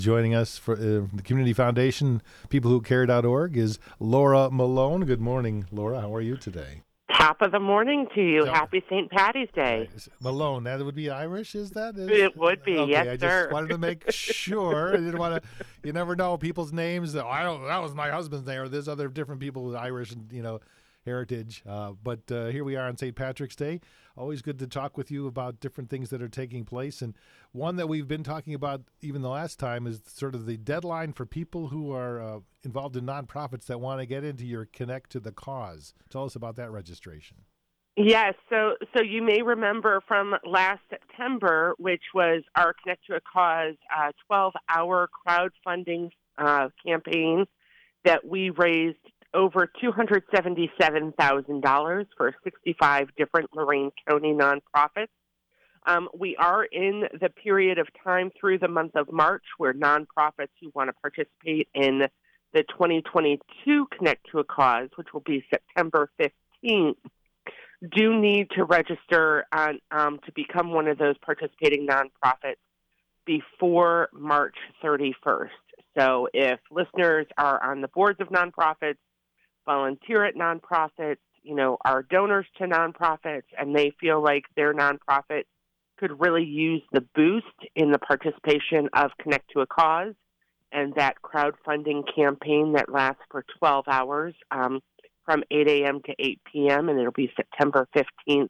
Joining us for the Community Foundation, peoplewhocare.org, is Laura Malone. Good morning, Laura. How are you today? Top of the morning to you. So, Happy St. Patty's Day. Malone, that would be Irish, is that? It would be, yes, Okay, I just sir. wanted to make sure. I didn't want to, you never know people's names. Oh, that was my husband's name, or there's other different people with Irish, heritage. But here we are on St. Patrick's Day. Always good to talk with you about different things that are taking place. And one that we've been talking about even the last time is sort of the deadline for people who are involved in nonprofits that want to get into your Connect to the Cause. Tell us about that registration. Yes, so you may remember from last September, which was our Connect to a Cause 12-hour crowdfunding campaign, that we raised over $277,000 for 65 different Lorain County nonprofits. We are in the period of time through the month of March where nonprofits who want to participate in the 2022 Connect to a Cause, which will be September 15th, do need to register to become one of those participating nonprofits before March 31st. So if listeners are on the boards of nonprofits, volunteer at nonprofits, are donors to nonprofits, and they feel like their nonprofit could really use the boost in the participation of Connect to a Cause and that crowdfunding campaign that lasts for 12 hours from 8 a.m. to 8 p.m., and it'll be September 15th,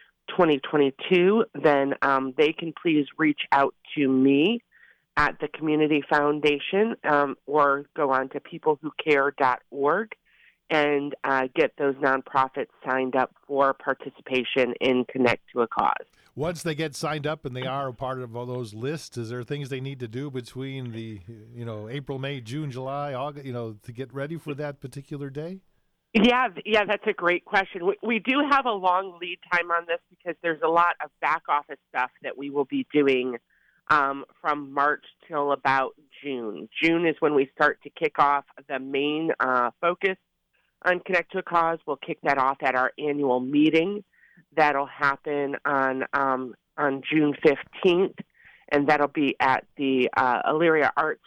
2022, then they can please reach out to me at the Community Foundation or go on to peoplewhocare.org and get those nonprofits signed up for participation in Connect to a Cause. Once they get signed up and they are a part of all those lists, is there things they need to do between the, April, May, June, July, August, to get ready for that particular day? Yeah, that's a great question. We do have a long lead time on this because there's a lot of back office stuff that we will be doing from March till about June. June is when we start to kick off the main focus on Connect to a Cause. We'll kick that off at our annual meeting. That'll happen on June 15th, and that'll be at the Elyria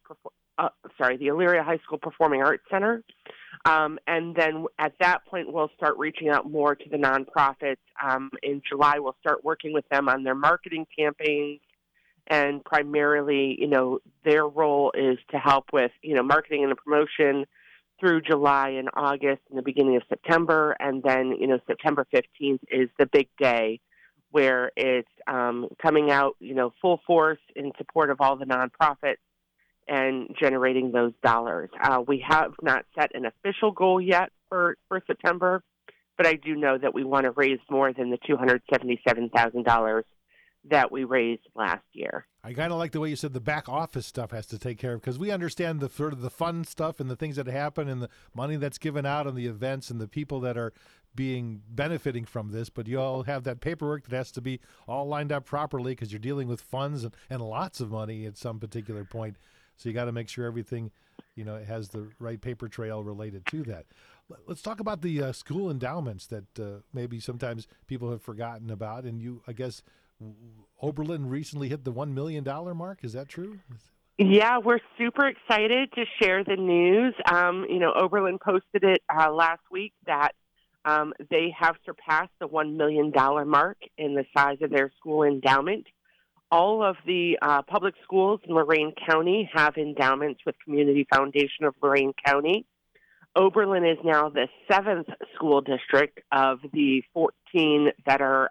the Elyria High School Performing Arts Center. And then at that point, we'll start reaching out more to the nonprofits. In July, we'll start working with them on their marketing campaigns. And primarily, their role is to help with, marketing and the promotion through July and August and the beginning of September. And then, September 15th is the big day where it's coming out, full force in support of all the nonprofits and generating those dollars. We have not set an official goal yet for September, but I do know that we want to raise more than the $277,000 that we raised last year. I kind of like the way you said the back office stuff has to take care of, because we understand the sort of the fun stuff and the things that happen and the money that's given out and the events and the people that are benefiting from this, but you all have that paperwork that has to be all lined up properly because you're dealing with funds and lots of money at some particular point. So you got to make sure everything, has the right paper trail related to that. Let's talk about the school endowments that maybe sometimes people have forgotten about. And you, I guess, Oberlin recently hit the $1 million mark. Is that true? Yeah, we're super excited to share the news. Oberlin posted it last week that they have surpassed the $1 million mark in the size of their school endowment. All of the public schools in Lorain County have endowments with Community Foundation of Lorain County. Oberlin is now the 7th school district of the 14 that are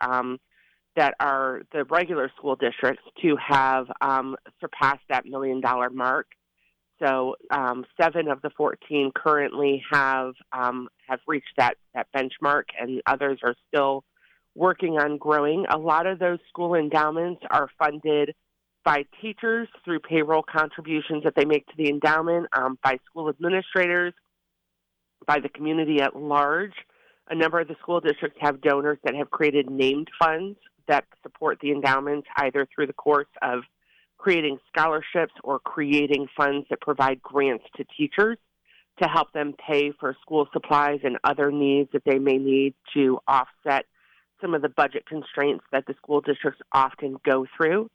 the regular school districts to have surpassed that $1 million mark. So 7 of the 14 currently have reached that benchmark, and others are still working on growing. A lot of those school endowments are funded by teachers through payroll contributions that they make to the endowment, by school administrators, by the community at large. A number of the school districts have donors that have created named funds that support the endowments, either through the course of creating scholarships or creating funds that provide grants to teachers to help them pay for school supplies and other needs that they may need to offset some of the budget constraints that the school districts often go through.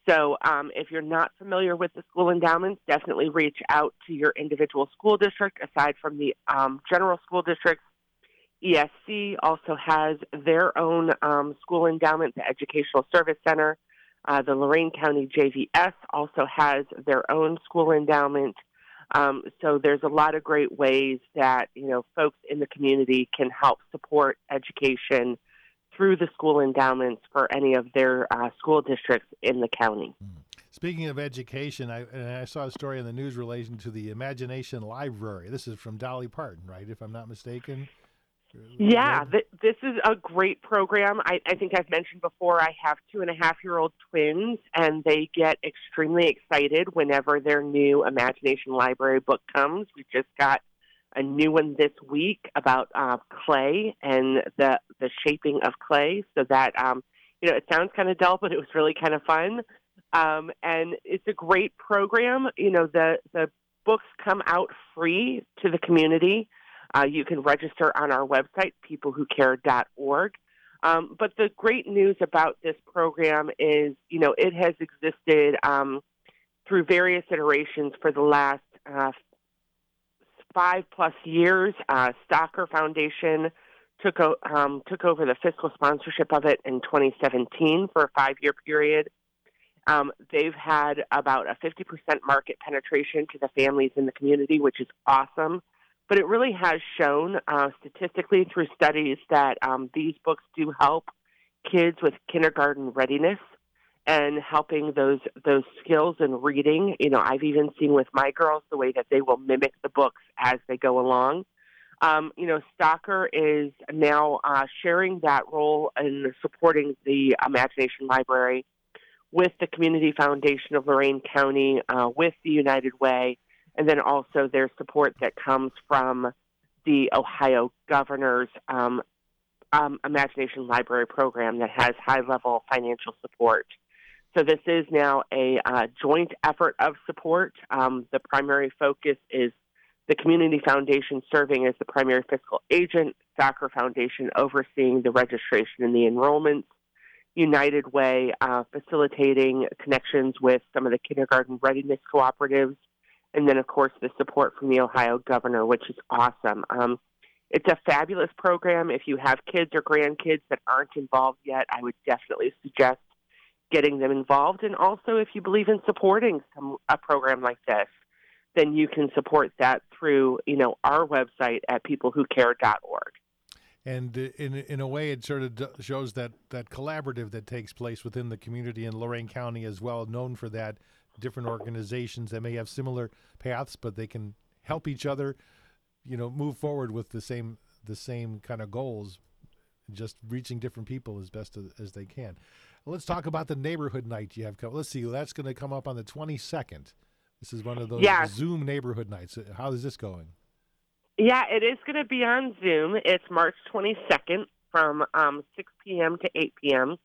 So if you're not familiar with the school endowments, definitely reach out to your individual school district. Aside from the general school districts, ESC also has their own school endowment, the Educational Service Center. The Lorain County JVS also has their own school endowment. So there's a lot of great ways that, folks in the community can help support education through the school endowments for any of their school districts in the county. Speaking of education, I saw a story in the news relating to the Imagination Library. This is from Dolly Parton, right, if I'm not mistaken? Yeah, this is a great program. I think I've mentioned before I have 2.5-year-old twins, and they get extremely excited whenever their new Imagination Library book comes. We just got a new one this week about clay and the shaping of clay. So that, it sounds kind of dull, but it was really kind of fun. And it's a great program. The books come out free to the community. You can register on our website, peoplewhocare.org. But the great news about this program is, it has existed through various iterations for the last 5+ years. Stocker Foundation took over the fiscal sponsorship of it in 2017 for a 5-year period. They've had about a 50% market penetration to the families in the community, which is awesome. But it really has shown statistically through studies that these books do help kids with kindergarten readiness and helping those skills in reading. I've even seen with my girls the way that they will mimic the books as they go along. Stocker is now sharing that role in supporting the Imagination Library with the Community Foundation of Lorain County, with the United Way, and then also there's support that comes from the Ohio Governor's Imagination Library program that has high-level financial support. So this is now a joint effort of support. The primary focus is the Community Foundation serving as the primary fiscal agent, Stocker Foundation overseeing the registration and the enrollments, United Way facilitating connections with some of the kindergarten readiness cooperatives, and then, of course, the support from the Ohio governor, which is awesome. It's a fabulous program. If you have kids or grandkids that aren't involved yet, I would definitely suggest getting them involved. And also, if you believe in supporting a program like this, then you can support that through, our website at peoplewhocare.org. And in a way, it sort of shows that collaborative that takes place within the community in Lorain County as well, known for that. Different organizations that may have similar paths, but they can help each other, move forward with the same kind of goals, just reaching different people as best as they can. Let's talk about the neighborhood night you have coming. Let's see, that's going to come up on the 22nd. This is one of those Zoom neighborhood nights. How is this going? Yeah, it is going to be on Zoom. It's March 22nd from 6 p.m. to 8 p.m.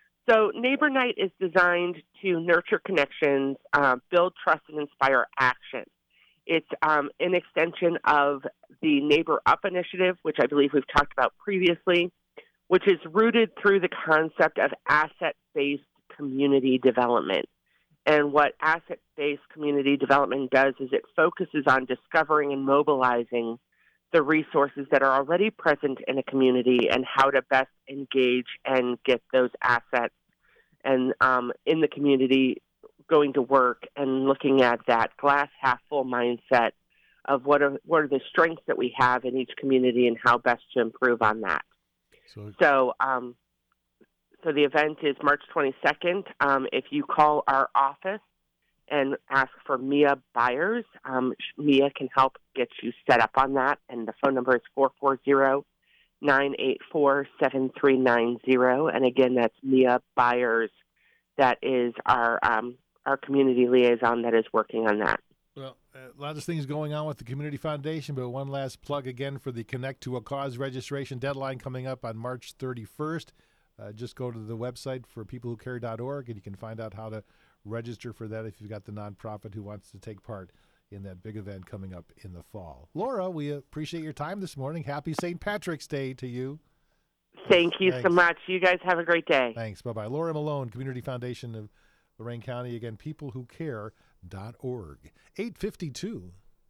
So Neighbor Night is designed to nurture connections, build trust, and inspire action. It's an extension of the Neighbor Up initiative, which I believe we've talked about previously, which is rooted through the concept of asset-based community development. And what asset-based community development does is it focuses on discovering and mobilizing the resources that are already present in a community and how to best engage and get those assets and in the community going to work and looking at that glass half full mindset of what are the strengths that we have in each community and how best to improve on that. So the event is March 22nd. If you call our office and ask for Mia Byers, Mia can help get you set up on that. And the phone number is 440-984-7390. And again, that's Mia Byers. That is our community liaison that is working on that. Well, a lot of things going on with the Community Foundation, but one last plug again for the Connect to a Cause registration deadline coming up on March 31st. Just go to the website for peoplewhocare.org, and you can find out how to register for that if you've got the nonprofit who wants to take part in that big event coming up in the fall. Laura, we appreciate your time this morning. Happy St. Patrick's Day to you. Thank you so much. You guys have a great day. Thanks. Bye-bye. Laura Malone, Community Foundation of Lorain County. Again, peoplewhocare.org. 8:52.